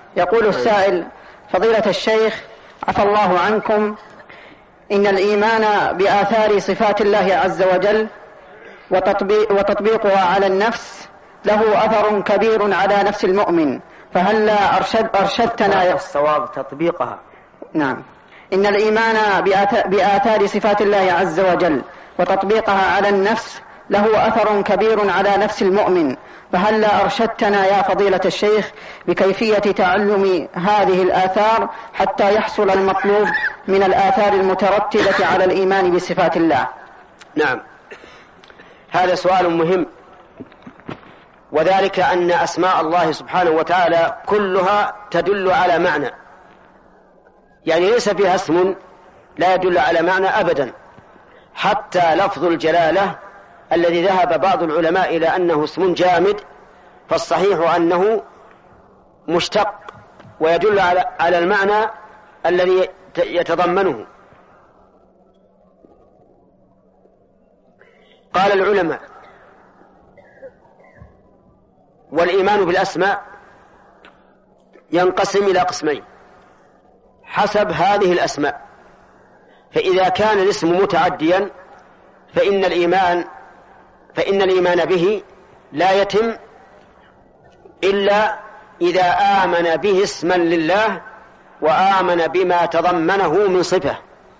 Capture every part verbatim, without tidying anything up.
يقول السائل: فضيلة الشيخ عفى الله عنكم، إن الإيمان بآثار صفات الله عز وجل وتطبيقها على النفس له أثر كبير على نفس المؤمن، فهل لا أرشد أرشدتنا؟ الصواب تطبيقها. نعم. إن الإيمان بآثار صفات الله عز وجل وتطبيقها على النفس له أثر كبير على نفس المؤمن، فهل لا أرشدتنا يا فضيلة الشيخ بكيفية تعلم هذه الآثار حتى يحصل المطلوب من الآثار المترتبة على الإيمان بصفات الله؟ نعم، هذا سؤال مهم، وذلك أن أسماء الله سبحانه وتعالى كلها تدل على معنى، يعني ليس فيها اسم لا يدل على معنى أبدا، حتى لفظ الجلالة الذي ذهب بعض العلماء إلى أنه اسم جامد، فالصحيح أنه مشتق ويدل على المعنى الذي يتضمنه. قال العلماء: والإيمان بالأسماء ينقسم إلى قسمين حسب هذه الأسماء، فإذا كان الاسم متعديا فإن الإيمان فإن الإيمان به لا يتم إلا إذا آمن به اسما لله وآمن بما تضمنه من صفة.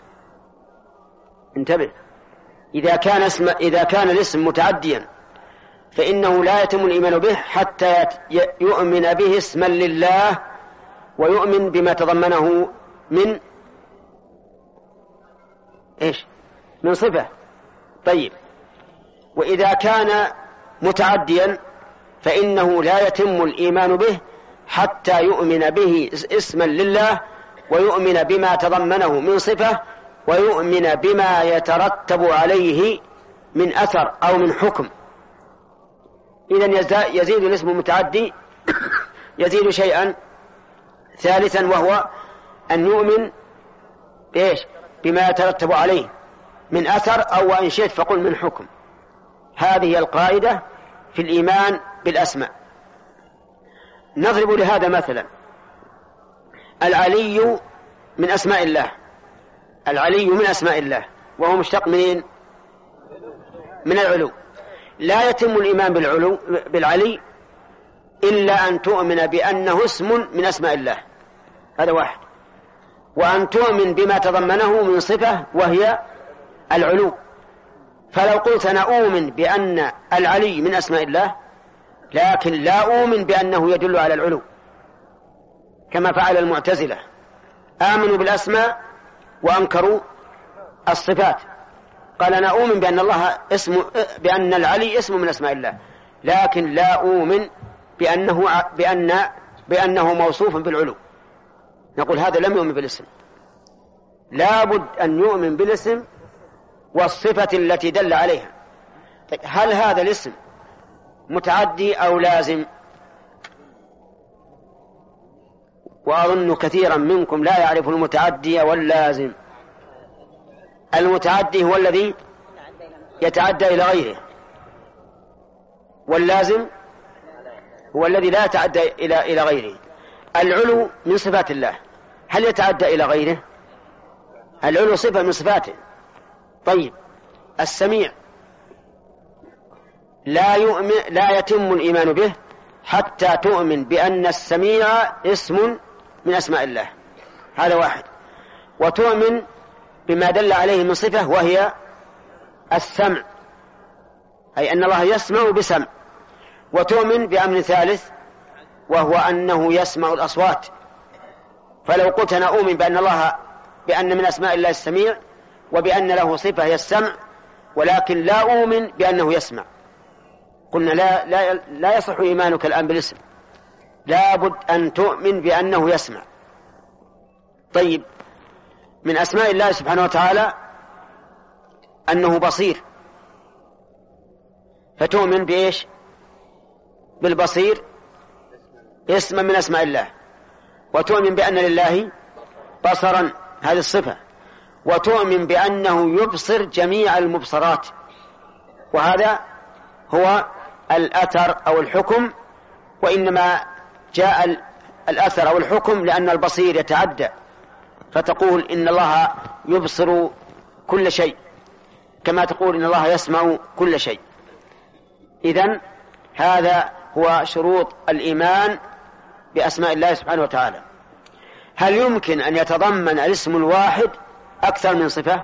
انتبه، إذا كان اسم إذا كان الاسم متعديا فإنه لا يتم الإيمان به حتى يؤمن به اسما لله ويؤمن بما تضمنه من إيش؟ من صفة. طيب، وإذا كان متعديا فإنه لا يتم الإيمان به حتى يؤمن به اسما لله ويؤمن بما تضمنه من صفة ويؤمن بما يترتب عليه من أثر أو من حكم. إذن يزيد الاسم المتعدي يزيد شيئا ثالثا، وهو أن يؤمن بإيش؟ بما يترتب عليه من أثر، أو وإن شئت فقل من حكم. هذه القاعدة في الإيمان بالأسماء. نضرب لهذا مثلا: العلي من أسماء الله، العلي من أسماء الله وهو مشتق من من العلو. لا يتم الإيمان بالعلو بالعلي إلا أن تؤمن بأنه اسم من أسماء الله، هذا واحد، وأن تؤمن بما تضمنه من صفة وهي العلو. فلو قلت أنا أؤمن بأن العلي من أسماء الله لكن لا أؤمن بأنه يدل على العلو، كما فعل المعتزلة، آمنوا بالأسماء وأنكروا الصفات. قال أنا أؤمن بأن الله اسم بأن العلي اسم من أسماء الله، لكن لا أؤمن بأنه بأن بأنه موصوف بالعلو. نقول هذا لم يؤمن بالاسم، لا بد أن يؤمن بالاسم والصفة التي دل عليها. هل هذا الاسم متعدي أو لازم؟ وأظن كثيرا منكم لا يعرف المتعدي واللازم. المتعدي هو الذي يتعدى إلى غيره، واللازم هو الذي لا يتعدى إلى إلى غيره. العلو من صفات الله، هل يتعدى إلى غيره؟ العلو صفة من صفاته. طيب، السميع لا يؤمن لا يتم الإيمان به حتى تؤمن بأن السميع اسم من أسماء الله، هذا واحد، وتؤمن بما دل عليه من صفة وهي السمع، أي أن الله يسمع بسمع، وتؤمن بأمر ثالث وهو أنه يسمع الأصوات. فلو قلت أنا أؤمن بأن الله بأن من أسماء الله السميع وبأن له صفة هي السمع، ولكن لا أؤمن بأنه يسمع، قلنا لا, لا, لا يصح إيمانك الآن بالاسم، لا بد أن تؤمن بأنه يسمع. طيب، من أسماء الله سبحانه وتعالى أنه بصير، فتؤمن بإيش؟ بالبصير اسما من أسماء الله، وتؤمن بأن لله بصرا، هذه الصفة، وتؤمن بأنه يبصر جميع المبصرات، وهذا هو الأثر أو الحكم. وإنما جاء الأثر أو الحكم، لأن البصير يتعدى، فتقول إن الله يبصر كل شيء كما تقول إن الله يسمع كل شيء. إذن هذا هو شروط الإيمان بأسماء الله سبحانه وتعالى. هل يمكن أن يتضمن الاسم الواحد أكثر من صفة؟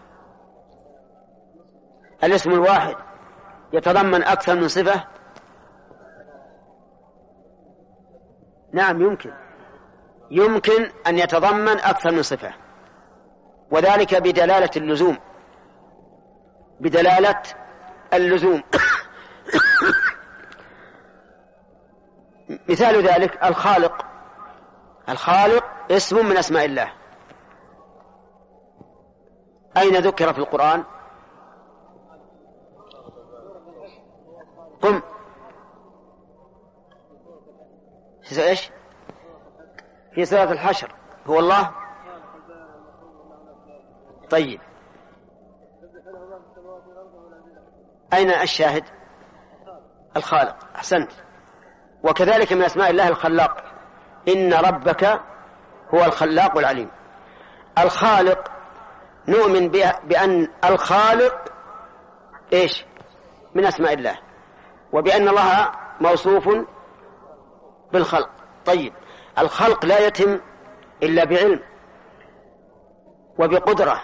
الاسم الواحد يتضمن أكثر من صفة؟ نعم يمكن، يمكن أن يتضمن أكثر من صفة، وذلك بدلالة اللزوم، بدلالة اللزوم. مثال ذلك الخالق. الخالق اسم من أسماء الله، أين ذكر في القرآن؟ قم إيش؟ في سورة الحشر. هو الله. طيب أين الشاهد؟ الخالق. أحسنت. وكذلك من أسماء الله الخلاق، إن ربك هو الخلاق العليم. الخالق نؤمن بأن الخالق إيش؟ من أسماء الله، وبأن الله موصوف بالخلق. طيب الخلق لا يتم إلا بعلم وبقدرة،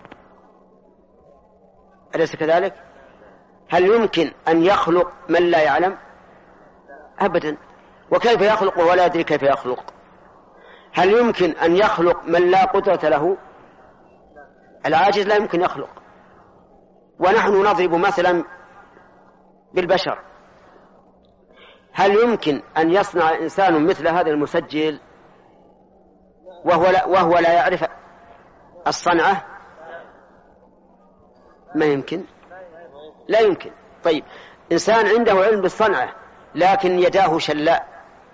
أليس كذلك؟ هل يمكن أن يخلق من لا يعلم؟ أبدا. وكيف يخلق ولا يدري كيف يخلق؟ هل يمكن أن يخلق من لا قدرة له؟ العاجز لا يمكن يخلق. ونحن نضرب مثلا بالبشر، هل يمكن أن يصنع إنسان مثل هذا المسجل وهو لا, وهو لا يعرف الصنعة؟ ما يمكن، لا يمكن. طيب إنسان عنده علم بالصنعة لكن يداه شلاء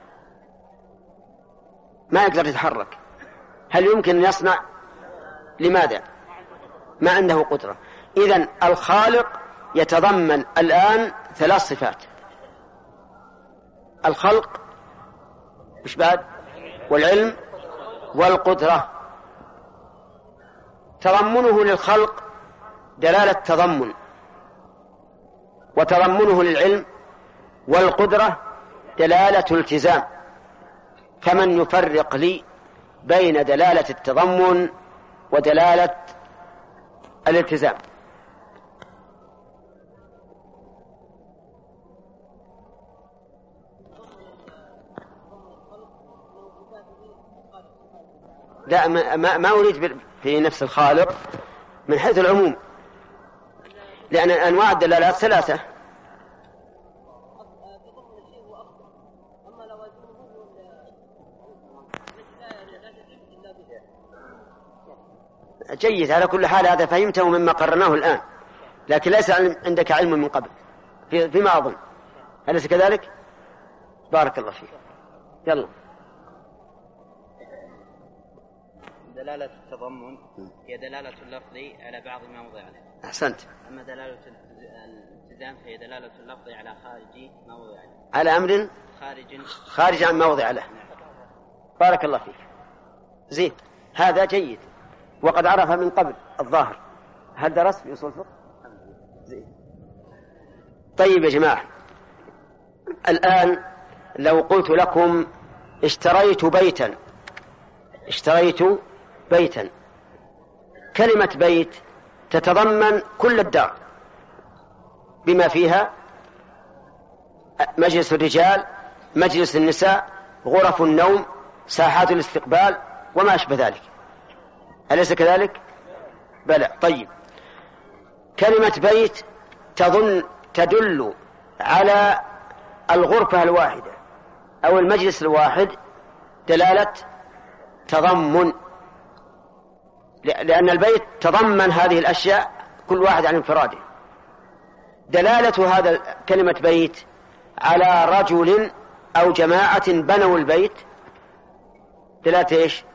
ما يقدر يتحرك، هل يمكن أن يصنع؟ لماذا؟ ما عنده قدرة. إذن الخالق يتضمن الآن ثلاث صفات: الخلق مش بعد، والعلم، والقدرة. تضمنه للخلق دلالة تضمن، وتضمنه للعلم والقدرة دلالة التزام. فمن يفرق لي بين دلالة التضمن ودلالة الالتزام؟ لا، ما, ما أريد في نفس الخالق من حيث العموم، لأن أنواع الدلالات ثلاثة. جيد، على كل حال هذا فهمته مما قررناه الآن، لكن ليس عندك علم من قبل فيما أظن، أليس كذلك؟ بارك الله فيك. يلا. دلالة التضمن هي دلالة اللفظ على بعض ما وضع عليه. أحسنت. أما دلالة الالتزام فهي دلالة اللفظ على خارج ما وضع عليه، على أمر خارج خارج عن ما وضع له. بارك الله فيك. زين، هذا جيد، وقد عرف من قبل الظاهر. هل درس في أصول الفقه؟ زين. طيب يا جماعة، الآن لو قلت لكم اشتريت بيتا، اشتريت بيتا، كلمة بيت تتضمن كل الدار بما فيها مجلس الرجال، مجلس النساء، غرف النوم، ساحات الاستقبال، وما أشبه ذلك، أليس كذلك؟ بلى. طيب كلمة بيت تظن تدل على الغرفة الواحدة أو المجلس الواحد دلالة تضمن، لأن البيت تضمن هذه الأشياء كل واحد عن انفراده. دلالة هذا كلمة بيت على رجل أو جماعة بنوا البيت دلالة إيش؟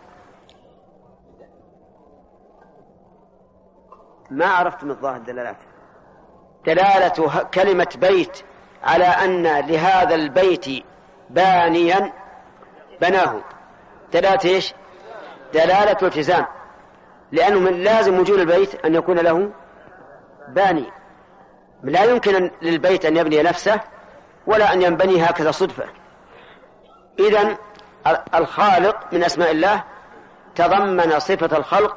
ما عرفت من الظاهر الدلالات. دلالة كلمة بيت على أن لهذا البيت بانيا بناه دلالة إيش؟ دلالة التزام، لأنه من لازم وجود البيت أن يكون له باني، لا يمكن للبيت أن يبني نفسه ولا أن ينبني هكذا صدفة. إذن الخالق من أسماء الله تضمن صفة الخلق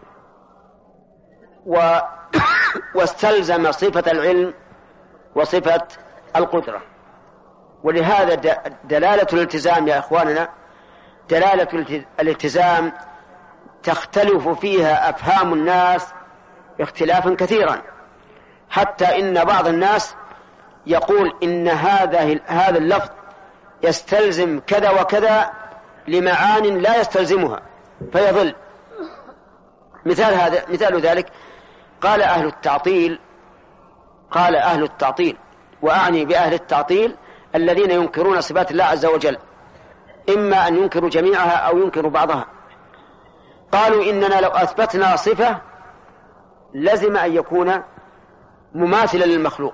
و... واستلزم صفة العلم وصفة القدرة. ولهذا دلالة الالتزام يا إخواننا، دلالة الالتزام تختلف فيها أفهام الناس اختلافا كثيرا، حتى إن بعض الناس يقول إن هذا هذا اللفظ يستلزم كذا وكذا لمعان لا يستلزمها فيضل. مثال هذا مثال ذلك قال أهل التعطيل قال أهل التعطيل وأعني بأهل التعطيل الذين ينكرون صفات الله عز وجل، إما أن ينكروا جميعها أو ينكروا بعضها. قالوا إننا لو أثبتنا صفة لازم أن يكون مماثلا للمخلوق.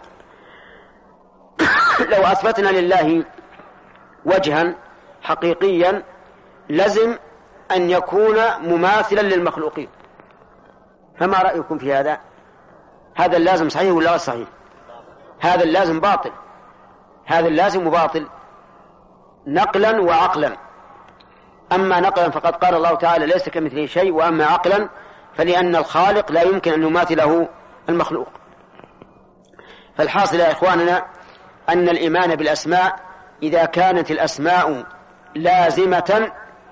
لو أثبتنا لله وجها حقيقيا لازم أن يكون مماثلا للمخلوقين. فما رأيكم في هذا؟ هذا اللازم صحيح ولا غير صحيح؟ هذا اللازم باطل، هذا اللازم باطل نقلا وعقلا. أما نقلا فقد قال الله تعالى ليس كمثله شيء، وأما عقلا فلأن الخالق لا يمكن أن يماثله المخلوق. فالحاصل يا إخواننا أن الإيمان بالأسماء إذا كانت الأسماء لازمة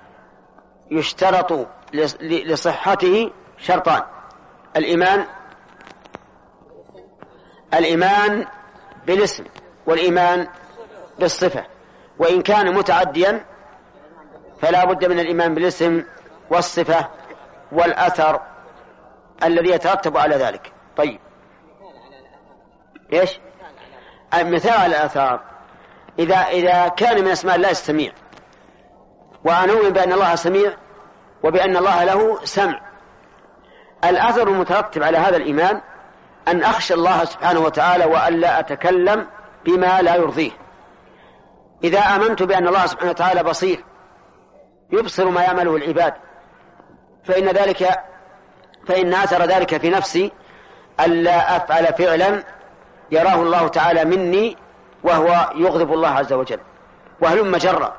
يشترط لصحته شرطان: الإيمان الإيمان بالاسم والإيمان بالصفة. وإن كان متعديا فلا بد من الإيمان بالاسم والصفة والأثر الذي يترتب على ذلك. طيب إيش مثال على الآثار؟ إذا إذا كان من أسماء الله السميع، وأنؤمن بأن الله سميع وبأن الله له سمع، الأثر المترتب على هذا الإيمان أن أخشى الله سبحانه وتعالى وأن لا أتكلم بما لا يرضيه. إذا آمنت بأن الله سبحانه وتعالى بصير يبصر ما يعمله العباد، فإن ذلك فإن أثر ذلك في نفسي ألا أفعل فعلا يراه الله تعالى مني وهو يغضب الله عز وجل، وهلم جرا.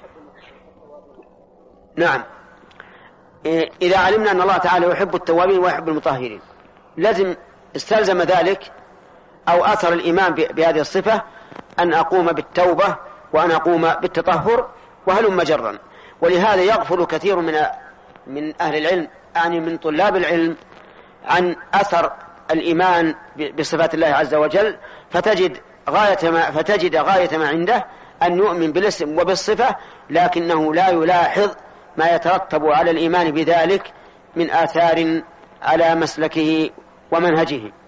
نعم، إذا علمنا أن الله تعالى يحب التوابين ويحب المطهرين لازم استلزم ذلك أو أثر الإيمان بهذه الصفة أن أقوم بالتوبة وأن أقوم بالتطهر وهلم جرا. ولهذا يغفل كثير من من أهل العلم، يعني من طلاب العلم، عن أثر الإيمان بصفات الله عز وجل، فتجد غاية ما فتجد غاية ما عنده أن يؤمن بالاسم وبالصفة، لكنه لا يلاحظ ما يترتب على الإيمان بذلك من آثار على مسلكه ومنهجه.